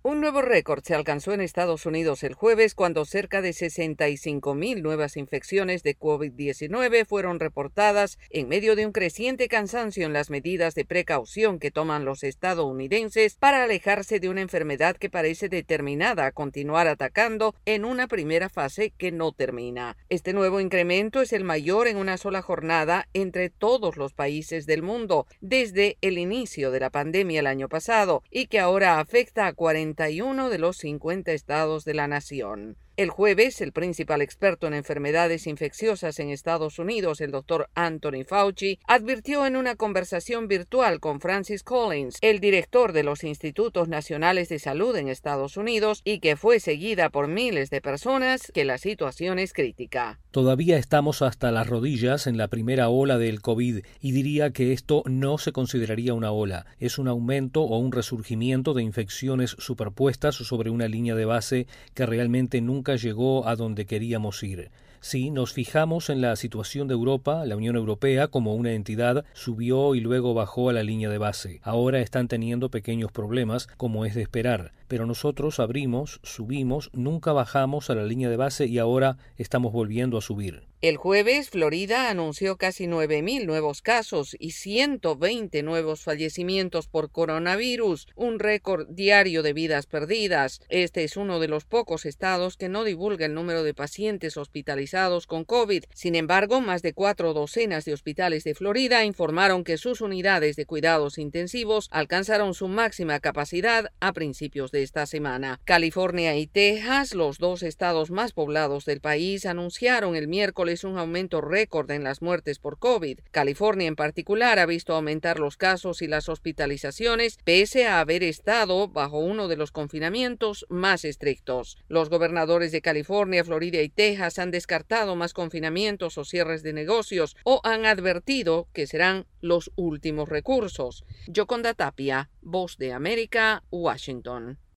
Un nuevo récord se alcanzó en Estados Unidos el jueves cuando cerca de 65.000 nuevas infecciones de COVID-19 fueron reportadas en medio de un creciente cansancio en las medidas de precaución que toman los estadounidenses para alejarse de una enfermedad que parece determinada a continuar atacando en una primera fase que no termina. Este nuevo incremento es el mayor en una sola jornada entre todos los países del mundo desde el inicio de la pandemia el año pasado y que ahora afecta a 41 de los 50 estados de la nación. El jueves, el principal experto en enfermedades infecciosas en Estados Unidos, el doctor Anthony Fauci, advirtió en una conversación virtual con Francis Collins, el director de los Institutos Nacionales de Salud en Estados Unidos, y que fue seguida por miles de personas, que la situación es crítica. Todavía estamos hasta las rodillas en la primera ola del COVID y diría que esto no se consideraría una ola. Es un aumento o un resurgimiento de infecciones superpuestas sobre una línea de base que realmente nunca llegó a donde queríamos ir. Si nos fijamos en la situación de Europa, la Unión Europea como una entidad subió y luego bajó a la línea de base. Ahora están teniendo pequeños problemas, como es de esperar, pero nosotros abrimos, subimos, nunca bajamos a la línea de base y ahora estamos volviendo a subir. El jueves, Florida anunció casi 9.000 nuevos casos y 120 nuevos fallecimientos por coronavirus, un récord diario de vidas perdidas. Este es uno de los pocos estados que no divulga el número de pacientes hospitalizados con COVID. Sin embargo, más de 4 docenas de hospitales de Florida informaron que sus unidades de cuidados intensivos alcanzaron su máxima capacidad a principios de esta semana. California y Texas, los dos estados más poblados del país, anunciaron el miércoles un aumento récord en las muertes por COVID. California en particular ha visto aumentar los casos y las hospitalizaciones pese a haber estado bajo uno de los confinamientos más estrictos. Los gobernadores de California, Florida y Texas han descartado más confinamientos o cierres de negocios o han advertido que serán los últimos recursos. Yoconda Tapia, Voz de América, Washington.